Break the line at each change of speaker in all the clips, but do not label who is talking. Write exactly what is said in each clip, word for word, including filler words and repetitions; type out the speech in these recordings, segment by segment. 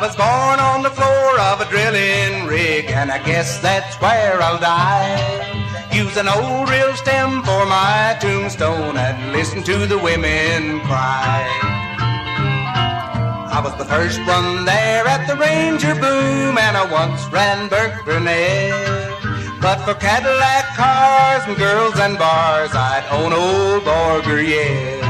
was born on the floor of a drilling rig, and I guess that's where I'll die. Use an old drill stem for my tombstone and listen to the women cry. I was the first one there at the Ranger Boom, and I once ran Burke Burnett. But for Cadillac cars and girls and bars, I'd own old Borger yet.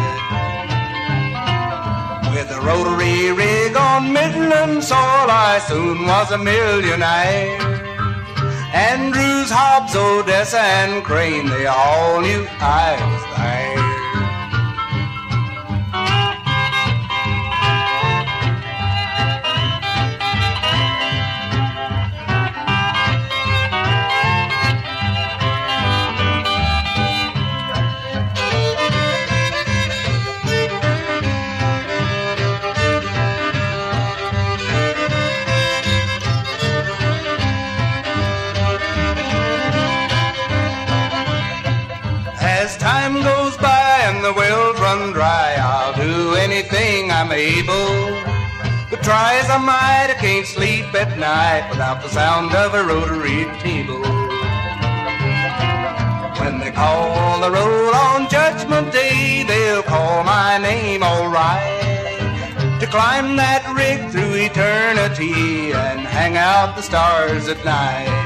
With a rotary rig on Midland soil, I soon was a millionaire. Andrews, Hobbs, Odessa, and Crane, they all knew I was there. As time goes by and the wells run dry, I'll do anything I'm able. But try as I might, I can't sleep at night without the sound of a rotary table. When they call the roll on Judgment Day, they'll call my name all right. To climb that rig through eternity and hang out the stars at night.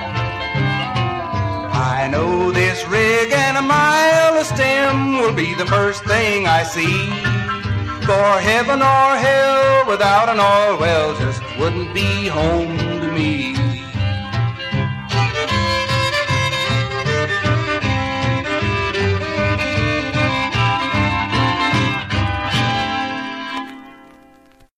I know this rig and a mile of stem will be the first thing I see. For heaven or hell without an oil well just wouldn't be home to me.